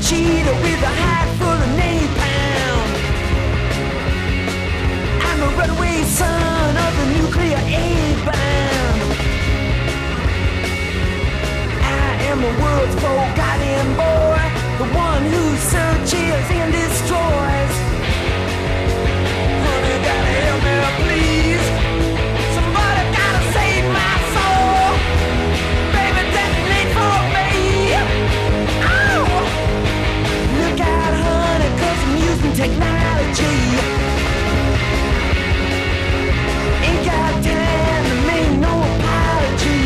cheetah with a hide full of napalm. I'm a runaway son of the nuclear A-bomb. I am the world's forgotten boy, the one who searches and destroys. Honey, gotta help me, please. Somebody gotta save my soul. Baby, detonate for me. Oh! Look out, honey, 'cause I'm using technology. Ain't got time to make no apology.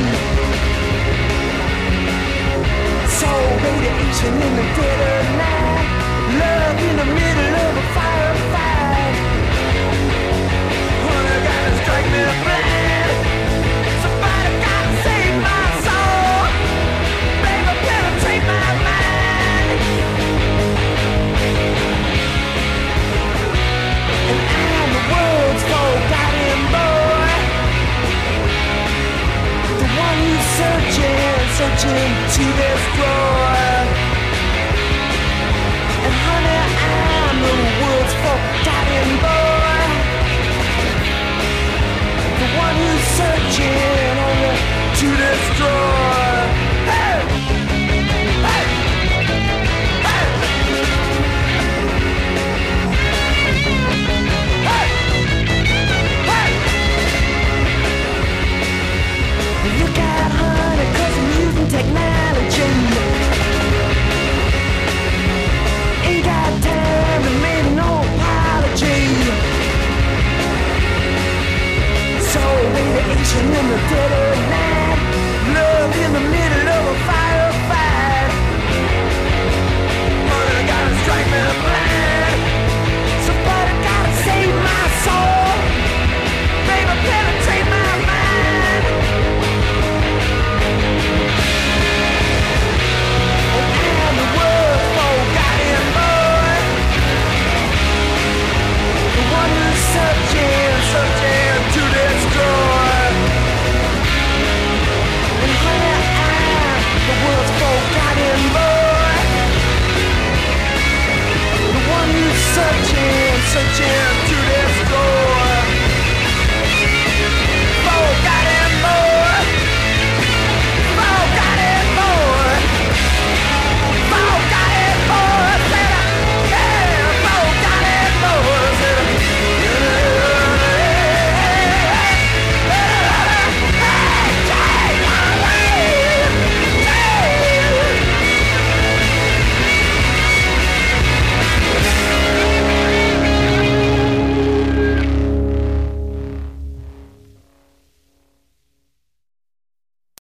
So radiation in the dead of night, love in the middle of a firefight. Honey, gotta strike me blind. Somebody gotta save my soul. Baby, penetrate my mind. And I'm the world's forgotten boy, the one who's searching to destroy. And honey, I'm the world's forgotten boy, the one who's searching